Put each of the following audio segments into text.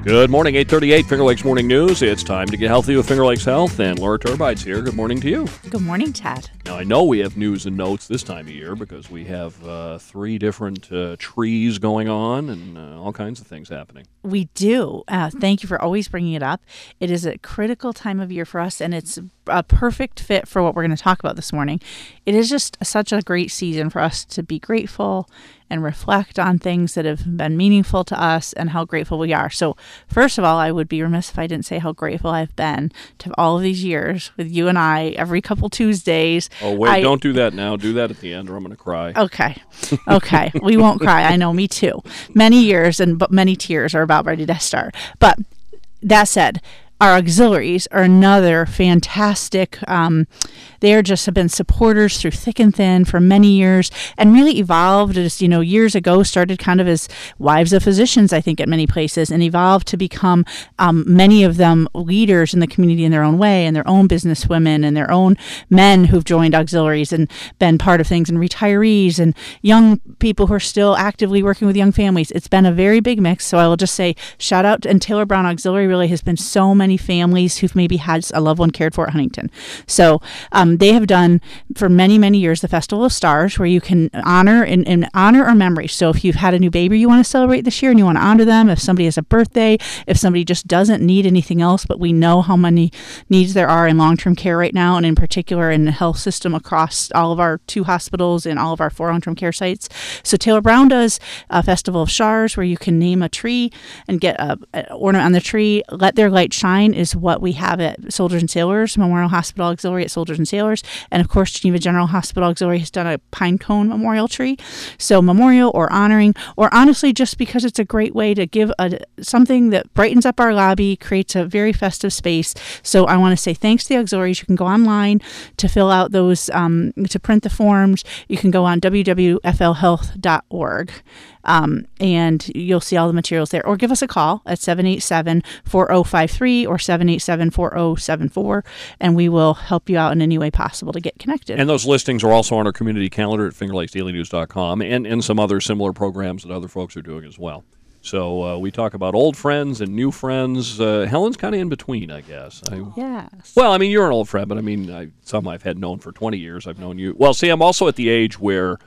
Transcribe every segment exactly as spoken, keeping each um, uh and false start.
Good morning, eight thirty-eight, Finger Lakes Morning News. It's time to get healthy with Finger Lakes Health, and Laura Turbide's here. Good morning to you. Good morning, Ted. Now, I know we have news and notes this time of year because we have uh, three different uh, trees going on and uh, all kinds of things happening. We do. Uh, thank you for always bringing it up. It is a critical time of year for us, and it's a perfect fit for what we're going to talk about this morning. It is just such a great season for us to be grateful and reflect on things that have been meaningful to us and how grateful we are. So first of all, I would be remiss if I didn't say how grateful I've been to all of these years with you and I every couple Tuesdays. Oh, wait, I, don't do that now. Do that at the end or I'm going to cry. Okay. Okay. We won't cry. I know, me too. Many years and but many tears are about ready to start. But that said, our auxiliaries are another fantastic, um, they are just have been supporters through thick and thin for many years and really evolved as, you know, years ago, started kind of as wives of physicians, I think, at many places, and evolved to become um, many of them leaders in the community in their own way, and their own business women and their own men who've joined auxiliaries and been part of things, and retirees and young people who are still actively working with young families. It's been a very big mix. So I will just say shout out, and Taylor Brown Auxiliary really has been so many many families who've maybe had a loved one cared for at Huntington. So um, they have done for many, many years the Festival of Stars, where you can honor and, and honor or memory. So if you've had a new baby you want to celebrate this year and you want to honor them, if somebody has a birthday, if somebody just doesn't need anything else, but we know how many needs there are in long-term care right now, and in particular in the health system across all of our two hospitals and all of our four long-term care sites. So Taylor Brown does a Festival of Stars where you can name a tree and get a, a ornament on the tree. Let Their Light Shine is what we have at Soldiers and Sailors Memorial Hospital Auxiliary at Soldiers and Sailors. And of course, Geneva General Hospital Auxiliary has done a pine cone memorial tree. So memorial or honoring, or honestly, just because it's a great way to give a, something that brightens up our lobby, creates a very festive space. So I want to say thanks to the auxiliaries. You can go online to fill out those, um, to print the forms. You can go on w w w dot f l health dot org. Um, and you'll see all the materials there. Or give us a call at seven eight seven, four oh five three or seven eight seven, four oh seven four, and we will help you out in any way possible to get connected. And those listings are also on our community calendar at finger lakes daily news dot com, and, and some other similar programs that other folks are doing as well. So uh, we talk about old friends and new friends. Uh, Helen's kind of in between, I guess. I, yes. Well, I mean, you're an old friend, but I mean, I, some I've had known for twenty years. I've known you. Well, see, I'm also at the age where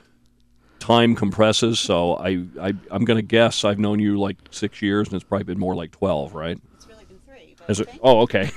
time compresses, so I, I, I'm going to guess I've known you like six years, and it's probably been more like twelve, right? It's really been three. Is it? Oh, okay.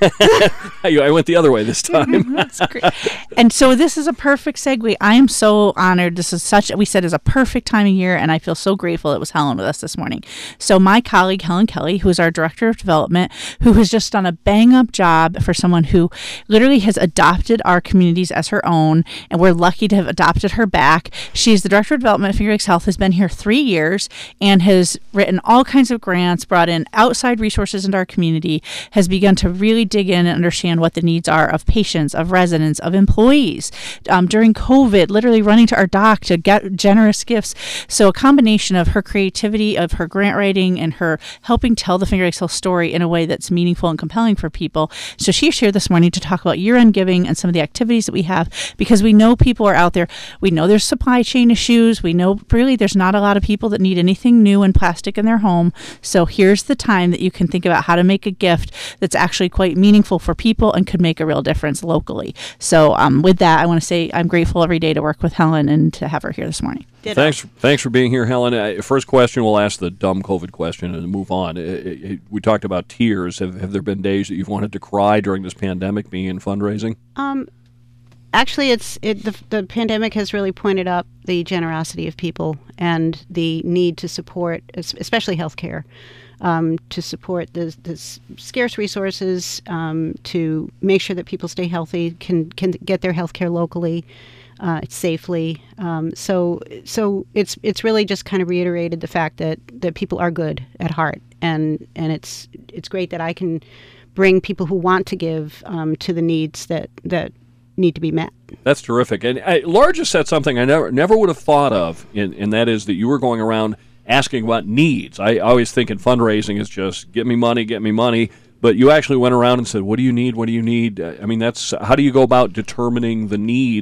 I went the other way this time. That's great. And so this is a perfect segue. I am so honored. This is such, we said, is a perfect time of year, and I feel so grateful it was Helen with us this morning. So my colleague, Helen Kelly, who is our Director of Development, who has just done a bang-up job for someone who literally has adopted our communities as her own, and we're lucky to have adopted her back. She's the Director of Development at Finger Lakes Health, has been here three years, and has written all kinds of grants, brought in outside resources into our community, has begun to really dig in and understand what the needs are of patients, of residents, of employees. Um, during COVID, literally running to our doc to get generous gifts. So a combination of her creativity, of her grant writing, and her helping tell the Finger Lakes Health story in a way that's meaningful and compelling for people. So she's here this morning to talk about year-end giving and some of the activities that we have, because we know people are out there. We know there's supply chain issues. We know really there's not a lot of people that need anything new and plastic in their home. So here's the time that you can think about how to make a gift that's actually quite meaningful for people and could make a real difference locally. So um, with that, I want to say I'm grateful every day to work with Helen and to have her here this morning. Ditto. Thanks, thanks for being here, Helen. Uh, first question, we'll ask the dumb COVID question and move on. It, it, it, we talked about tears. Have, have there been days that you've wanted to cry during this pandemic, being in fundraising? Um, actually, it's it, the, the pandemic has really pointed up the generosity of people and the need to support, especially healthcare. Um, to support the, the scarce resources, um, to make sure that people stay healthy, can can get their health care locally, uh, safely. Um, so so it's it's really just kind of reiterated the fact that, that people are good at heart, and and it's it's great that I can bring people who want to give um, to the needs that that need to be met. That's terrific. And uh, Laura just said something I never never would have thought of, and, and that is that you were going around asking about needs. I always think in fundraising is just get me money, get me money. But you actually went around and said, what do you need? What do you need? I mean, that's how do you go about determining the needs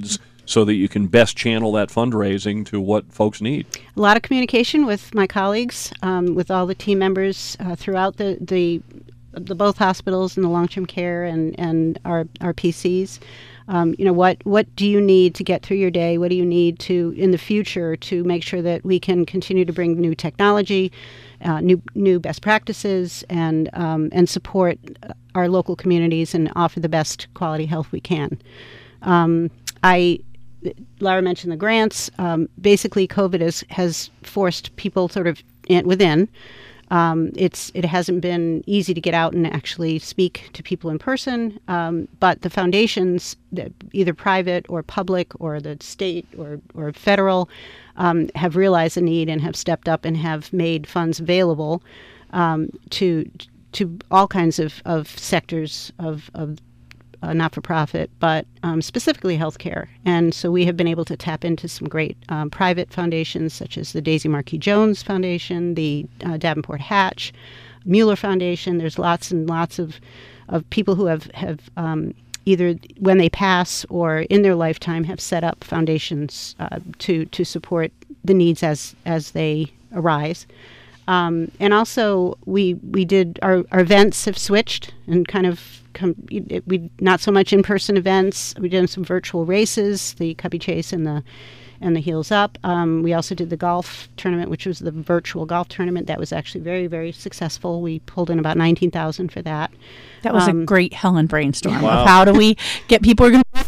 so that you can best channel that fundraising to what folks need. A lot of communication with my colleagues, um, with all the team members uh, throughout the, the the both hospitals and the long-term care and, and our, our P Cs. Um, you know, what, what do you need to get through your day? What do you need to, in the future, to make sure that we can continue to bring new technology, uh, new new best practices, and um, and support our local communities and offer the best quality health we can. Um, I, Laura mentioned the grants. Um, basically, COVID has, has forced people sort of in, within. Um, it's it hasn't been easy to get out and actually speak to people in person, um, but the foundations, either private or public or the state or, or federal, um, have realized the need and have stepped up and have made funds available um, to to all kinds of, of sectors of, of Uh, not-for-profit, but um, specifically healthcare. And so we have been able to tap into some great um, private foundations, such as the Daisy Marquis Jones Foundation, the uh, Davenport Hatch, Mueller Foundation. There's lots and lots of, of people who have, have um, either when they pass or in their lifetime have set up foundations uh, to, to support the needs as, as they arise. Um, and also, we we did our, our events have switched and kind of come. We not so much in-person events. We did some virtual races, the Cubby Chase and the and the Heels Up. Um, we also did the golf tournament, which was the virtual golf tournament. That was actually very very successful. We pulled in about nineteen thousand for that. That was um, a great Helen brainstorm wow. of how do we get people who are going to.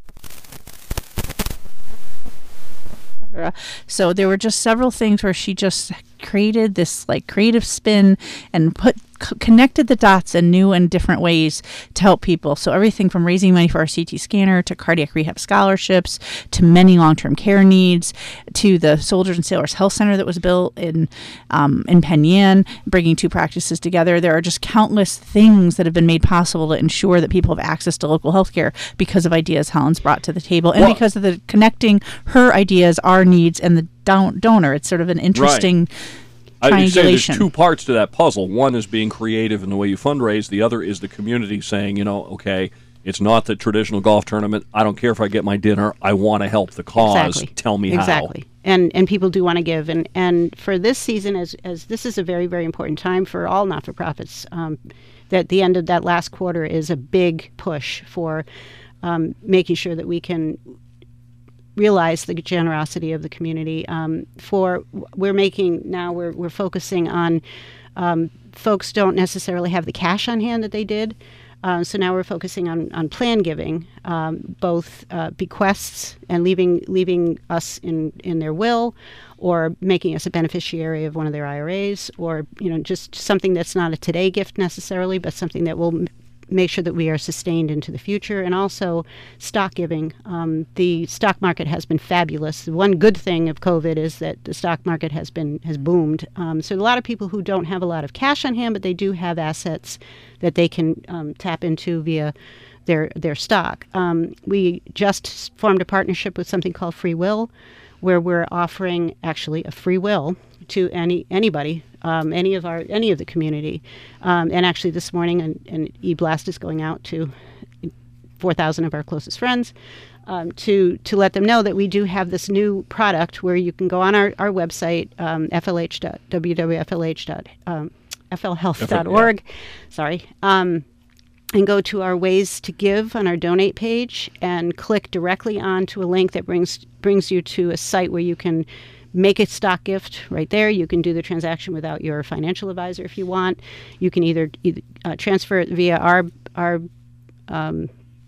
So there were just several things where she just created this like creative spin and put c- connected the dots in new and different ways to help people. So everything from raising money for our C T scanner to cardiac rehab scholarships to many long-term care needs to the Soldiers and Sailors Health Center that was built in um, in Penn Yan, bringing two practices together. There are just countless things that have been made possible to ensure that people have access to local health care because of ideas Helen's brought to the table and well, because of the connecting her ideas, our needs, and the don- donor. It's sort of an interesting right. I would say there's triangulation. two parts to that puzzle. One is being creative in the way you fundraise. The other is the community saying, you know, okay, it's not the traditional golf tournament. I don't care if I get my dinner. I want to help the cause. Exactly. Tell me exactly. how. Exactly. And and people do want to give. And, and for this season, as as this is a very, very important time for all not-for-profits, um, that the end of that last quarter is a big push for um, making sure that we can realize the generosity of the community. Um, for we're making now we're we're focusing on um, folks don't necessarily have the cash on hand that they did, uh, so now we're focusing on on plan giving, um, both uh, bequests and leaving leaving us in in their will, or making us a beneficiary of one of their I R As, or you know just something that's not a today gift necessarily, but something that will make sure that we are sustained into the future, and also stock giving. Um, the stock market has been fabulous. The one good thing of COVID is that the stock market has been has boomed. Um, so a lot of people who don't have a lot of cash on hand, but they do have assets that they can um, tap into via their their stock. Um, we just formed a partnership with something called Free Will, where we're offering actually a free will to any anybody, um, any of our any of the community. Um, and actually, this morning, an, an e-blast is going out to four thousand of our closest friends um, to to let them know that we do have this new product where you can go on our our website, um, f l h dot w w f l h dot f l health dot org. Yeah. Sorry. Um, and go to our Ways to Give on our donate page and click directly onto a link that brings brings you to a site where you can make a stock gift right there. You can do the transaction without your financial advisor if you want. You can either, either uh, transfer it via our our um,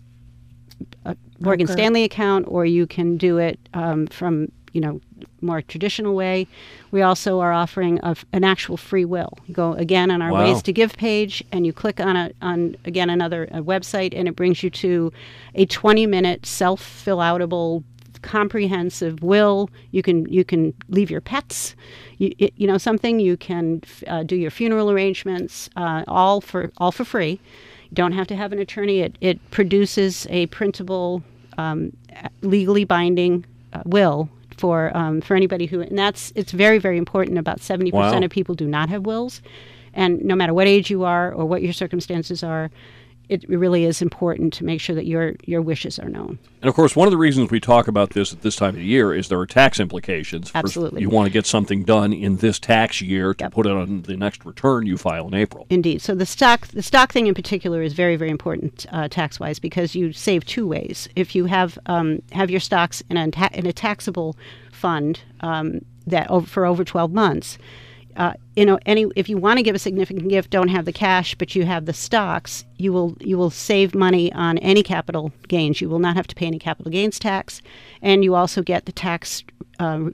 uh, Morgan Okay. Stanley account, or you can do it um, from you know more traditional way. We also are offering a, an actual free will. You go again on our Wow. Ways to Give page, and you click on a on again another a website, and it brings you to a twenty minute self fill outable comprehensive will. You can you can leave your pets, you, it, you know something. You can uh, do your funeral arrangements, uh, all for all for free. You don't have to have an attorney. It it produces a printable, um, legally binding uh, will for um, for anybody who, and that's it's very very important. About seventy percent Wow. of people do not have wills, and no matter what age you are or what your circumstances are, it really is important to make sure that your your wishes are known. And of course, one of the reasons we talk about this at this time of the year is there are tax implications. Absolutely. First, you want to get something done in this tax year to Yep. put it on the next return you file in April. Indeed. So the stock the stock thing in particular is very, very important uh, tax wise, because you save two ways. If you have um, have your stocks in a ta- in a taxable fund um, that over, for over twelve months. Uh, you know, any if you want to give a significant gift, don't have the cash, but you have the stocks, you will you will save money on any capital gains. You will not have to pay any capital gains tax, and you also get the tax uh,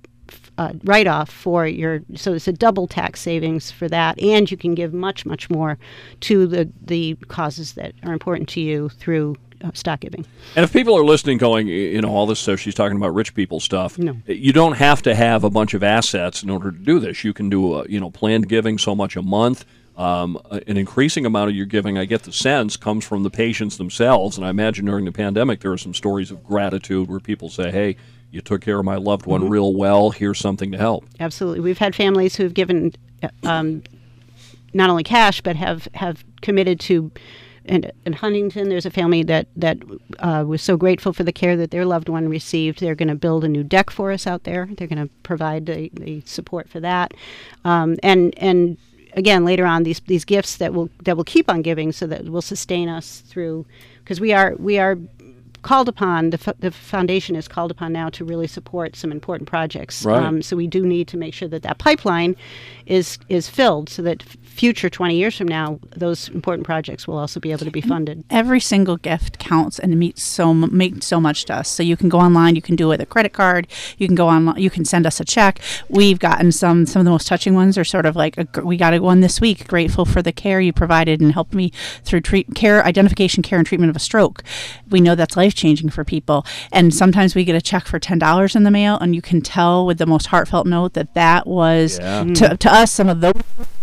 uh, write-off for your. So it's a double tax savings for that, and you can give much much more to the the causes that are important to you through uh, stock giving. And if people are listening going, you know, all this stuff, she's talking about rich people stuff. No. You don't have to have a bunch of assets in order to do this. You can do, a, you know, planned giving so much a month. Um, an increasing amount of your giving, I get the sense, comes from the patients themselves. And I imagine during the pandemic, there are some stories of gratitude where people say, hey, you took care of my loved one Mm-hmm. real well. Here's something to help. Absolutely. We've had families who've given um, not only cash, but have, have committed to. In, in Huntington, there's a family that, that uh, was so grateful for the care that their loved one received. They're going to build a new deck for us out there. They're going to provide the, the support for that. Um, and and again, later on, these these gifts that will that will keep on giving, so that will sustain us through, because we are we are called upon, the, f- the foundation is called upon now to really support some important projects. Right. Um, so we do need to make sure that that pipeline is is filled, so that f- future twenty years from now, those important projects will also be able to be funded. Every single gift counts and means so m- makes so much to us. So you can go online, you can do it with a credit card, you can go on, you can send us a check. We've gotten some some of the most touching ones are sort of like a, gr- we got a one this week. Grateful for the care you provided and helped me through treat, care identification, care, and treatment of a stroke. We know that's life changing for people, and sometimes we get a check for ten dollars in the mail, and you can tell with the most heartfelt note that that was Yeah. to to us some of those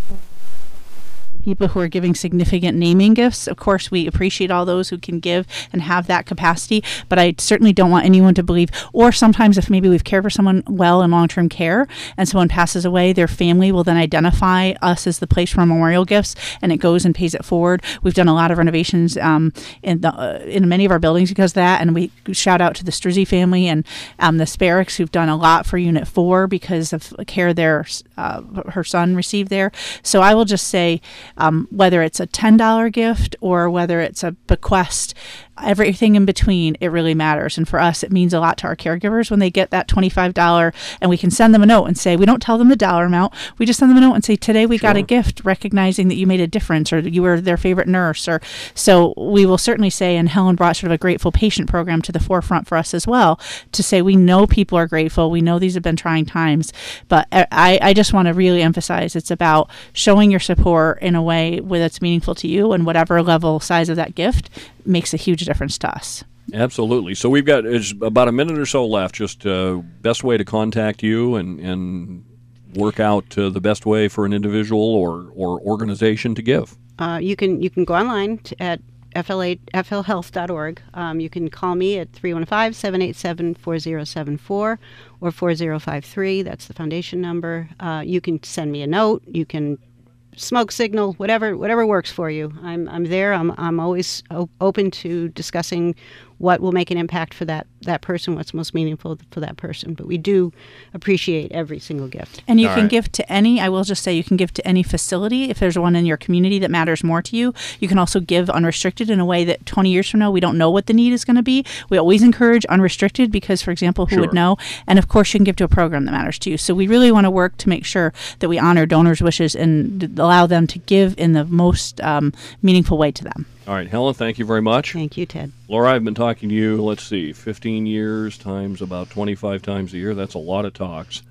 people who are giving significant naming gifts. Of course, we appreciate all those who can give and have that capacity, but I certainly don't want anyone to believe, or sometimes if maybe we've cared for someone well in long-term care and someone passes away, their family will then identify us as the place for memorial gifts, and it goes and pays it forward. We've done a lot of renovations um, in the uh, in many of our buildings because of that, and we shout out to the Struzzi family and um, the Sparrocks, who've done a lot for Unit four because of care their uh, her son received there. So I will just say, Um, whether it's a ten dollar gift or whether it's a bequest, everything in between, it really matters. And for us, it means a lot to our caregivers when they get that twenty-five dollars, and we can send them a note and say, we don't tell them the dollar amount. We just send them a note and say, today we got a Sure. gift recognizing that you made a difference, or you were their favorite nurse. Or so we will certainly say, and Helen brought sort of a grateful patient program to the forefront for us as well, to say we know people are grateful. We know these have been trying times, but I, I just want to really emphasize it's about showing your support in a way where that's meaningful to you, and whatever level size of that gift makes a huge difference to us. Absolutely. So we've got it's about a minute or so left. Just uh, best way to contact you and, and work out uh, the best way for an individual or, or organization to give. Uh, you can you can go online to, at F L A, F L health dot org. Um, you can call me at three one five, seven eight seven, four zero seven four or four zero five three. That's the foundation number. Uh, you can send me a note. You can smoke signal, whatever whatever works for you. I'm I'm there. I'm I'm always o- open to discussing what will make an impact for that, that person, what's most meaningful for that person. But we do appreciate every single gift. And you All can right. give to any, I will just say, you can give to any facility. If there's one in your community that matters more to you, you can also give unrestricted in a way that twenty years from now, we don't know what the need is going to be. We always encourage unrestricted because, for example, who Sure. would know? And of course, you can give to a program that matters to you. So we really want to work to make sure that we honor donors' wishes and d- allow them to give in the most um, meaningful way to them. All right, Helen, thank you very much. Thank you, Ted. Laura, I've been talking to you, let's see, fifteen years times about twenty-five times a year. That's a lot of talks.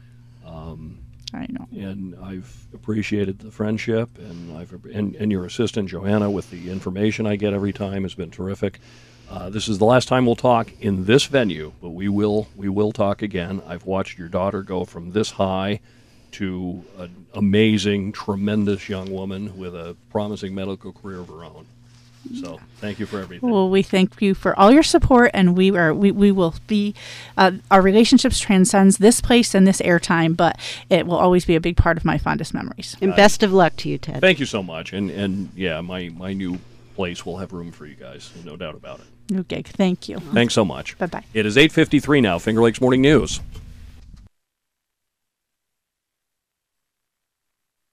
Um, I know. and I've appreciated the friendship, and I've and, and your assistant, Joanna, with the information I get every time has been terrific. Uh, this is the last time we'll talk in this venue, but we will we will talk again. I've watched your daughter go from this high to an amazing, tremendous young woman with a promising medical career of her own. So thank you for everything. Well, we thank you for all your support, and we are we, we will be uh, our relationships transcends this place and this airtime, but it will always be a big part of my fondest memories. And best of luck to you, Ted. Thank you so much. And and yeah, my, my new place will have room for you guys, no doubt about it. Okay, thank you. Thanks so much. Bye-bye. It is eight fifty-three now, Finger Lakes Morning News.